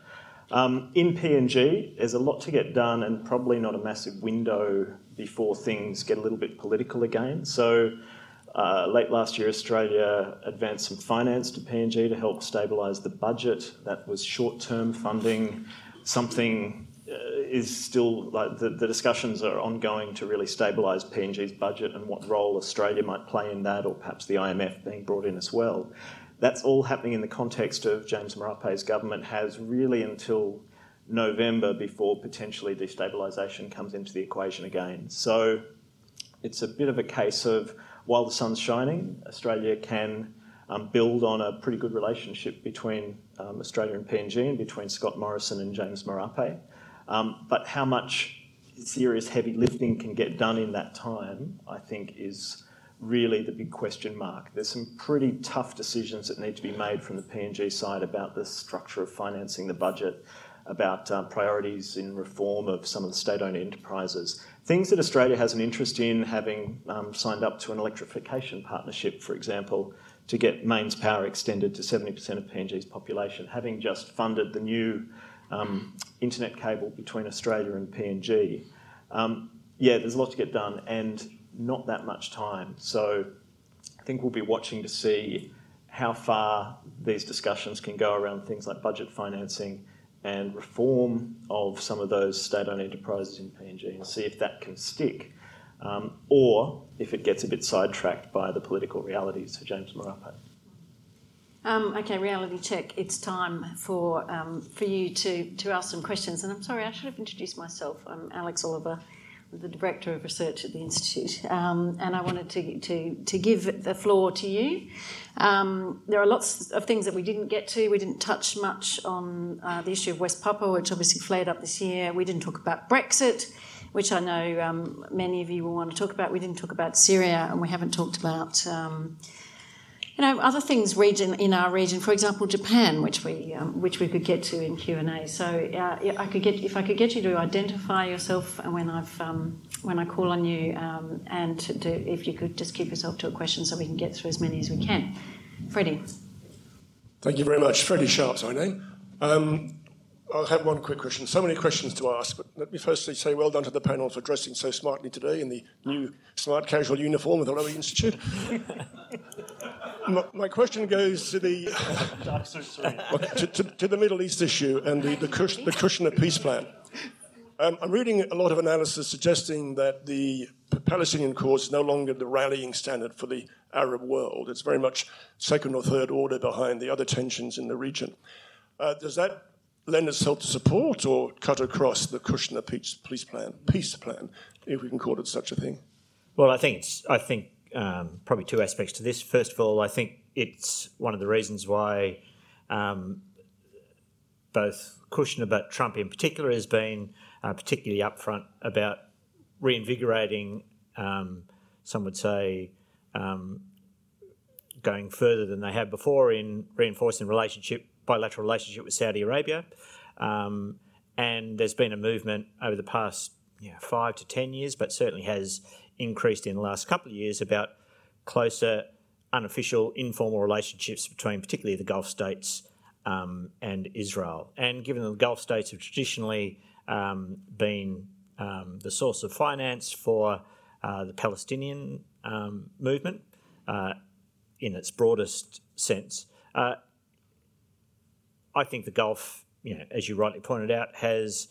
In PNG, there's a lot to get done and probably not a massive window before things get a little bit political again. So late last year, Australia advanced some finance to PNG to help stabilise the budget. That was short-term funding. Something is still, like the discussions are ongoing to really stabilise PNG's budget and what role Australia might play in that, or perhaps the IMF being brought in as well. That's all happening in the context of James Marape's government has really until November before potentially destabilisation comes into the equation again. So it's a bit of a case of, while the sun's shining, Australia can build on a pretty good relationship between Australia and PNG and between Scott Morrison and James Marape. But how much serious heavy lifting can get done in that time, I think, is really the big question mark. There's some pretty tough decisions that need to be made from the PNG side about the structure of financing the budget, about priorities in reform of some of the state-owned enterprises. Things that Australia has an interest in, having signed up to an electrification partnership, for example, to get mains power extended to 70% of PNG's population, having just funded the new internet cable between Australia and PNG. There's a lot to get done and not that much time. So I think we'll be watching to see how far these discussions can go around things like budget financing and reform of some of those state-owned enterprises in PNG, and see if that can stick, or if it gets a bit sidetracked by the political realities for James Marape. Okay, reality check. It's time for you to ask some questions. And I'm sorry, I should have introduced myself. I'm Alex Oliver, the Director of Research at the Institute, and I wanted to give the floor to you. There are lots of things that we didn't get to. We didn't touch much on the issue of West Papua, which obviously flared up this year. We didn't talk about Brexit, which I know many of you will want to talk about. We didn't talk about Syria, and we haven't talked about other things in our region. For example, Japan, which we could get to in Q&A. So if I could get you to identify yourself when I call on you, and if you could just keep yourself to a question so we can get through as many as we can. Freddie. Thank you very much. Freddie Sharp's my name. I'll have one quick question. So many questions to ask, but let me firstly say well done to the panel for dressing so smartly today in the new smart casual uniform of the Lowy Institute. My question goes to the to the Middle East issue and the Kushner peace plan. I'm reading a lot of analysis suggesting that the Palestinian cause is no longer the rallying standard for the Arab world. It's very much second or third order behind the other tensions in the region. Does that lend itself to support or cut across the Kushner peace plan, if we can call it such a thing? Well, I think probably two aspects to this. First of all, I think it's one of the reasons why both Kushner but Trump in particular has been particularly upfront about reinvigorating, some would say, going further than they have before in reinforcing bilateral relationship with Saudi Arabia. And there's been a movement over the past 5 to 10 years, but certainly has increased in the last couple of years, about closer, unofficial, informal relationships between particularly the Gulf states and Israel. And given that the Gulf states have traditionally been the source of finance for the Palestinian movement in its broadest sense, I think the Gulf, as you rightly pointed out, has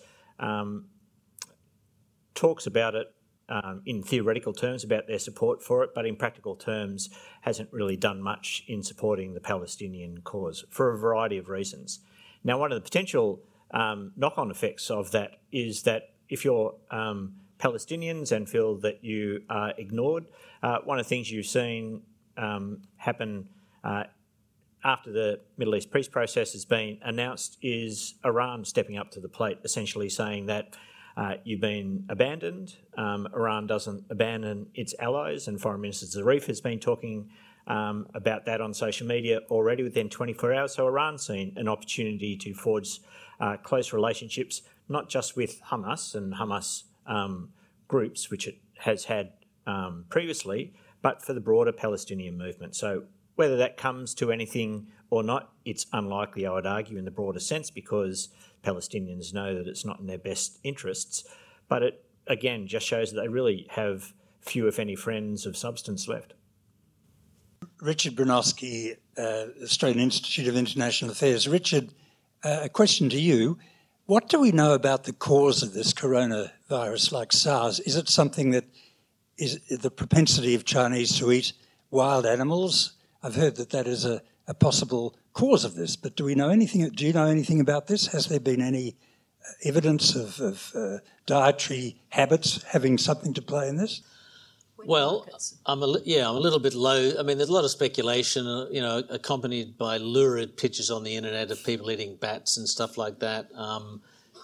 talks about it in theoretical terms about their support for it, but in practical terms hasn't really done much in supporting the Palestinian cause for a variety of reasons. Now, one of the potential knock-on effects of that is that if you're Palestinians and feel that you are ignored, one of the things you've seen happen after the Middle East peace process has been announced is Iran stepping up to the plate, essentially saying that you've been abandoned. Iran doesn't abandon its allies, and Foreign Minister Zarif has been talking about that on social media already within 24 hours. So Iran's seen an opportunity to forge close relationships, not just with Hamas and Hamas groups, which it has had previously, but for the broader Palestinian movement. So whether that comes to anything or not, it's unlikely, I would argue, in the broader sense, because Palestinians know that it's not in their best interests. But it, again, just shows that they really have few, if any, friends of substance left. Richard Bronowski, Australian Institute of International Affairs. Richard, a question to you. What do we know about the cause of this coronavirus, like SARS? Is it something that is the propensity of Chinese to eat wild animals? I've heard that is a possible cause of this, but do you know anything about this? Has there been any evidence of dietary habits having something to play in this? Well, I'm a little bit low. I mean, there's a lot of speculation, accompanied by lurid pictures on the internet of people eating bats and stuff like that. And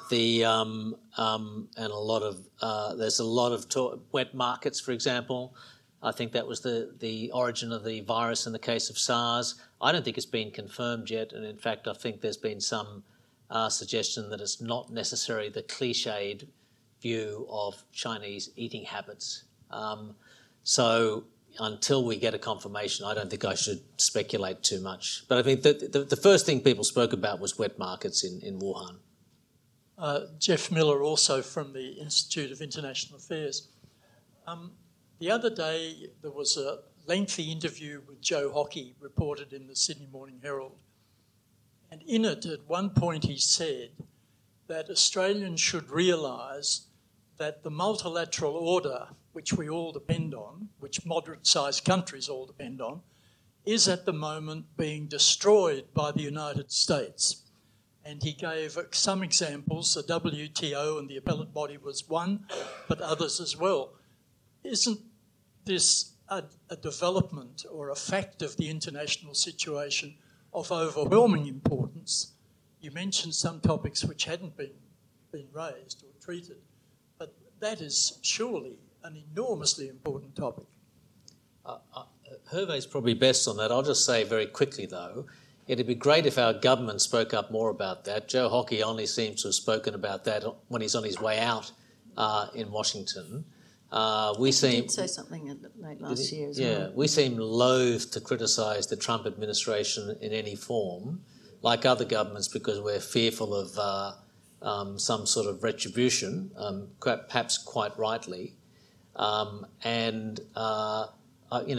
there's a lot of wet markets, for example. I think that was the origin of the virus in the case of SARS. I don't think it's been confirmed yet, and in fact, I think there's been some suggestion that it's not necessarily the cliched view of Chinese eating habits. So until we get a confirmation, I don't think I should speculate too much. But I think the first thing people spoke about was wet markets in Wuhan. Jeff Miller, also from the Institute of International Affairs. The other day, there was a lengthy interview with Joe Hockey reported in the Sydney Morning Herald. And in it, at one point, he said that Australians should realise that the multilateral order, which we all depend on, which moderate-sized countries all depend on, is at the moment being destroyed by the United States. And he gave some examples. The WTO and the appellate body was one, but others as well. Isn't this a development or a fact of the international situation of overwhelming importance? You mentioned some topics which hadn't been raised or treated, but that is surely an enormously important topic. Hervé's probably best on that. I'll just say very quickly, though, it'd be great if our government spoke up more about that. Joe Hockey only seems to have spoken about that when he's on his way out in Washington. He did say something late last year as well. Yeah, we seem loath to criticise the Trump administration in any form, like other governments, because we're fearful of some sort of retribution, perhaps quite rightly.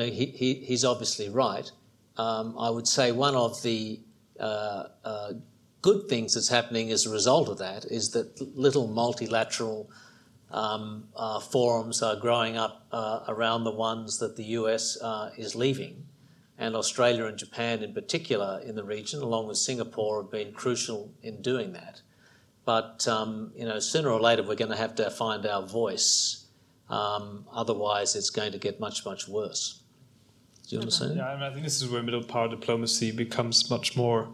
He's obviously right. I would say one of the good things that's happening as a result of that is that little multilateral forums are growing up around the ones that the US is leaving. And Australia and Japan in particular in the region, along with Singapore, have been crucial in doing that. But sooner or later we're going to have to find our voice. Otherwise it's going to get much, much worse. Do you understand? Yeah, I think this is where middle power diplomacy becomes much more,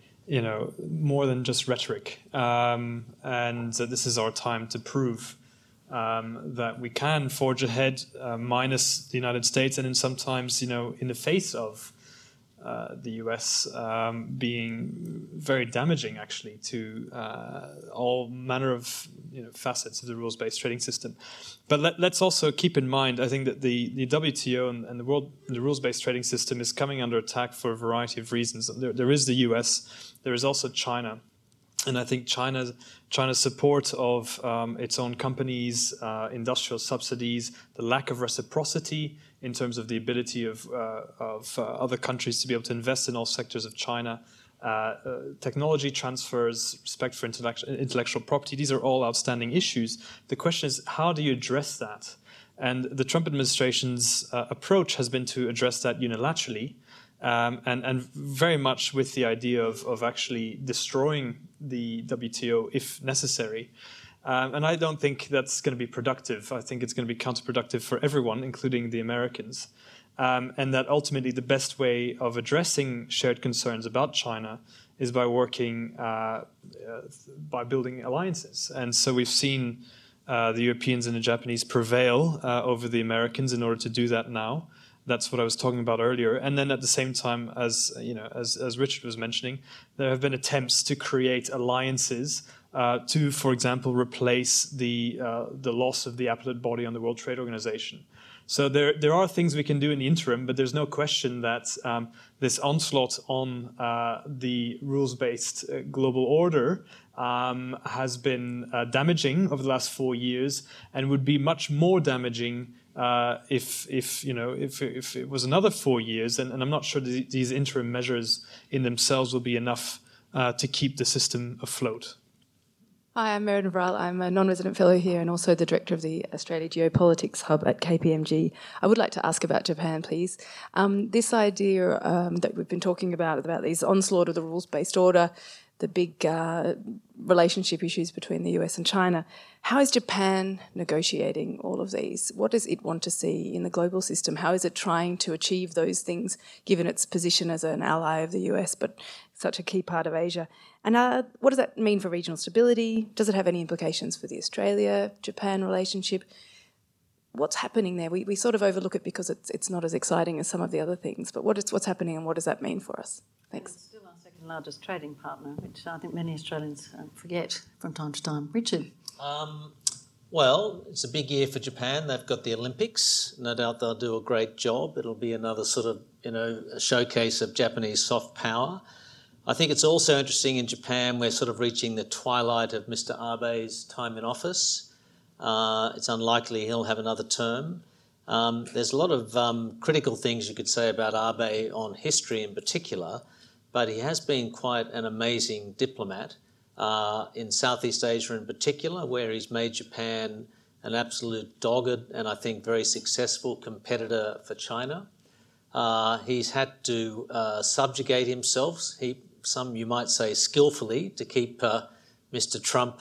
more than just rhetoric. And this is our time to prove that we can forge ahead, minus the United States, and sometimes, in the face of the US being very damaging, actually, to all manner of facets of the rules-based trading system. But let's also keep in mind, I think that the WTO and the rules-based trading system is coming under attack for a variety of reasons. There is the US, there is also China. And I think China's support of its own companies, industrial subsidies, the lack of reciprocity in terms of the ability of other countries to be able to invest in all sectors of China, technology transfers, respect for intellectual property, these are all outstanding issues. The question is, how do you address that? And the Trump administration's approach has been to address that unilaterally, and very much with the idea of actually destroying the WTO if necessary. And I don't think that's going to be productive. I think it's going to be counterproductive for everyone, including the Americans. And that ultimately the best way of addressing shared concerns about China is by working, by building alliances. And so we've seen the Europeans and the Japanese prevail over the Americans in order to do that now. That's what I was talking about earlier. And then at the same time, as Richard was mentioning, there have been attempts to create alliances to, for example, replace the loss of the appellate body on the World Trade Organization. So there are things we can do in the interim, but there's no question that this onslaught on the rules-based global order has been damaging over the last 4 years, and would be much more damaging if it was another 4 years, and I'm not sure these interim measures in themselves will be enough to keep the system afloat. Hi, I'm Meredith Ryle. I'm a non-resident fellow here and also the director of the Australia Geopolitics Hub at KPMG. I would like to ask about Japan, please. This idea that we've been talking about these onslaught of the rules-based order, the big relationship issues between the US and China. How is Japan negotiating all of these? What does it want to see in the global system? How is it trying to achieve those things, given its position as an ally of the US, but such a key part of Asia? And what does that mean for regional stability? Does it have any implications for the Australia-Japan relationship? What's happening there? We sort of overlook it because it's not as exciting as some of the other things, but what's happening and what does that mean for us? Thanks. It's still our second largest trading partner, which I think many Australians forget from time to time. Richard? Well, it's a big year for Japan. They've got the Olympics. No doubt they'll do a great job. It'll be another sort of, a showcase of Japanese soft power. I think it's also interesting in Japan, we're sort of reaching the twilight of Mr. Abe's time in office. It's unlikely he'll have another term. There's a lot of critical things you could say about Abe on history in particular, but he has been quite an amazing diplomat in Southeast Asia in particular, where he's made Japan an absolute dogged and I think very successful competitor for China. He's had to subjugate himself, some you might say skillfully, to keep Mr. Trump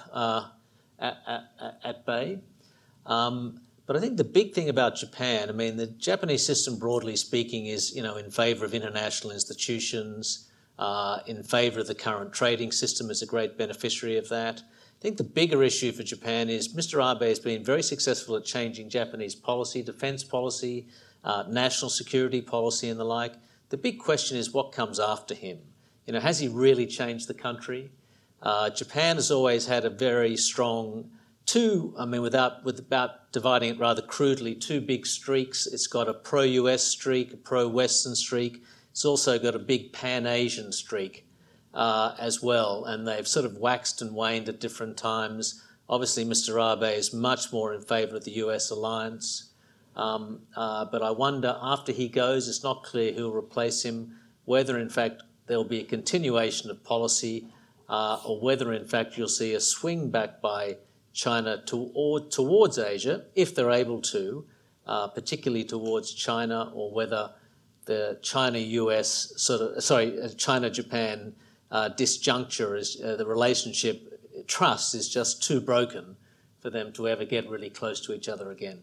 at bay. But I think the big thing about Japan, the Japanese system, broadly speaking, is, in favour of international institutions, in favour of the current trading system, is a great beneficiary of that. I think the bigger issue for Japan is Mr. Abe has been very successful at changing Japanese policy, defence policy, national security policy and the like. The big question is what comes after him. Has he really changed the country? Japan has always had a very strong without dividing it rather crudely, two big streaks. It's got a pro-US streak, a pro-Western streak. It's also got a big pan-Asian streak as well, and they've sort of waxed and waned at different times. Obviously, Mr. Abe is much more in favour of the US alliance. But I wonder, after he goes, it's not clear who'll replace him, whether in fact there'll be a continuation of policy or whether in fact you'll see a swing back by China towards Asia, if they're able to, particularly towards China, or whether the China-US China-Japan disjuncture is the relationship trust is just too broken for them to ever get really close to each other again.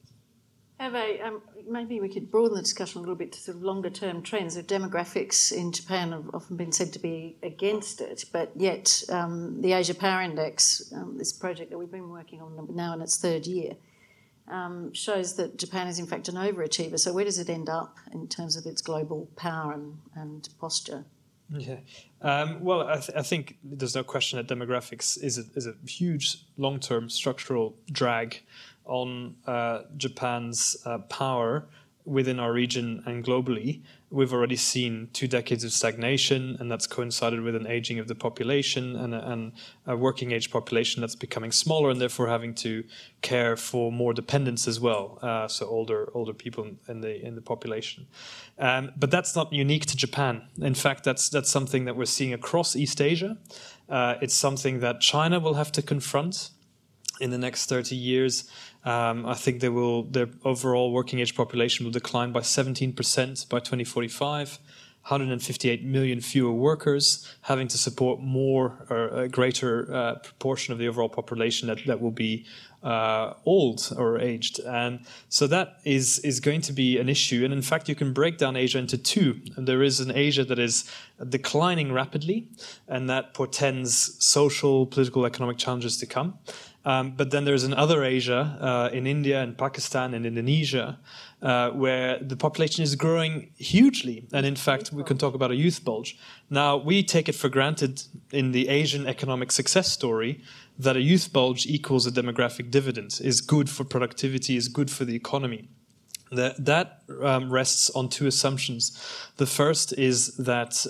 Maybe we could broaden the discussion a little bit to sort of longer-term trends. The demographics in Japan have often been said to be against it, but yet the Asia Power Index, this project that we've been working on now in its third year, shows that Japan is in fact an overachiever. So where does it end up in terms of its global power and posture? Yeah. Well, I think there's no question that demographics is a huge long-term structural drag on Japan's power within our region and globally. We've already seen 2 decades of stagnation, and that's coincided with an aging of the population and a working age population that's becoming smaller and therefore having to care for more dependents as well. So older people in the population. But that's not unique to Japan. In fact, that's something that we're seeing across East Asia. It's something that China will have to confront in the next 30 years. I think their overall working age population will decline by 17% by 2045. 158 million fewer workers, having to support more or a greater proportion of the overall population that will be old or aged. And so that is going to be an issue. And in fact, you can break down Asia into two. And there is an Asia that is declining rapidly, and that portends social, political, economic challenges to come. But then there's another Asia in India and Pakistan and Indonesia where the population is growing hugely. And in fact, we can talk about a youth bulge. Now, we take it for granted in the Asian economic success story that a youth bulge equals a demographic dividend, is good for productivity, is good for the economy. That rests on two assumptions. The first is that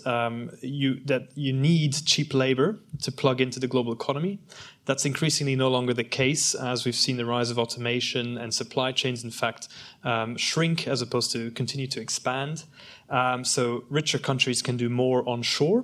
you need cheap labor to plug into the global economy. That's increasingly no longer the case, as we've seen the rise of automation and supply chains, in fact, shrink as opposed to continue to expand. So richer countries can do more onshore.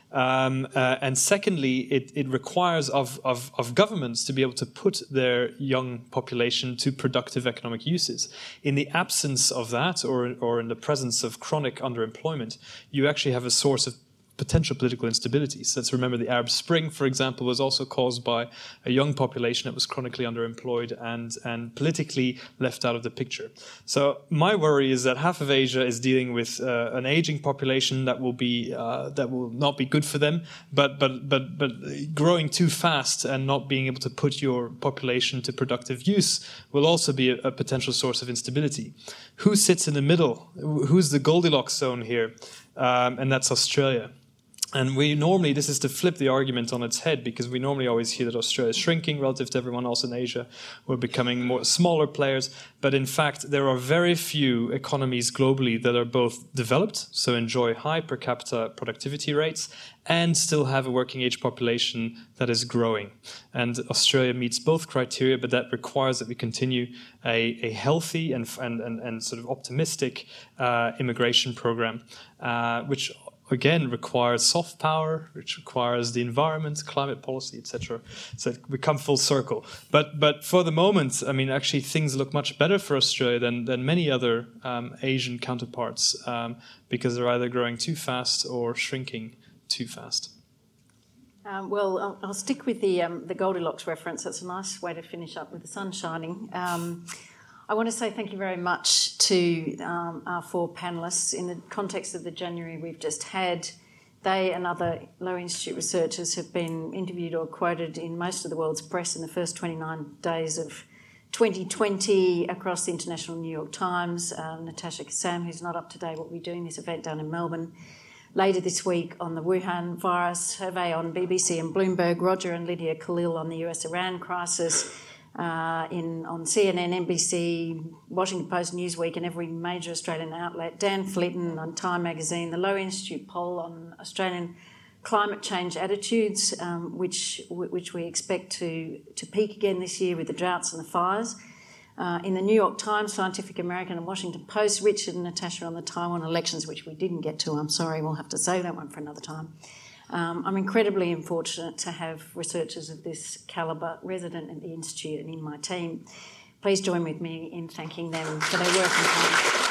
And secondly, it requires of governments to be able to put their young population to productive economic uses. In the absence of that, or in the presence of chronic underemployment, you actually have a source of potential political instability. So let's remember the Arab Spring, for example, was also caused by a young population that was chronically underemployed and politically left out of the picture. So my worry is that half of Asia is dealing with an aging population that will not be good for them, but growing too fast and not being able to put your population to productive use will also be a potential source of instability. Who sits in the middle? Who's the Goldilocks zone here? And that's Australia. And we normally, this is to flip the argument on its head, because we normally always hear that Australia is shrinking relative to everyone else in Asia. We're becoming more smaller players. But in fact, there are very few economies globally that are both developed, so enjoy high per capita productivity rates, and still have a working age population that is growing. And Australia meets both criteria, but that requires that we continue a healthy and sort of optimistic immigration program, which again requires soft power, which requires the environment, climate policy, etc. So we come full circle. But for the moment, I mean, actually things look much better for Australia than many other Asian counterparts, because they're either growing too fast or shrinking too fast. Well, I'll stick with the Goldilocks reference. That's a nice way to finish up with the sun shining. I want to say thank you very much to our four panellists. In the context of the January we've just had, they and other Lowy Institute researchers have been interviewed or quoted in most of the world's press in the first 29 days of 2020 across the International New York Times. Natasha Kassam, who's not up to date, will be doing this event down in Melbourne later this week on the Wuhan virus, Hervé on BBC and Bloomberg, Roger and Lydia Khalil on the US-Iran crisis, on CNN, NBC, Washington Post, Newsweek and every major Australian outlet, Dan Flitton on Time Magazine, the Lowy Institute poll on Australian climate change attitudes, which we expect to peak again this year with the droughts and the fires. In the New York Times, Scientific American and Washington Post, Richard and Natasha on the Taiwan elections, which we didn't get to, I'm sorry, we'll have to save that one for another time. I'm incredibly fortunate to have researchers of this calibre resident at the Institute and in my team. Please join with me in thanking them for their work and time.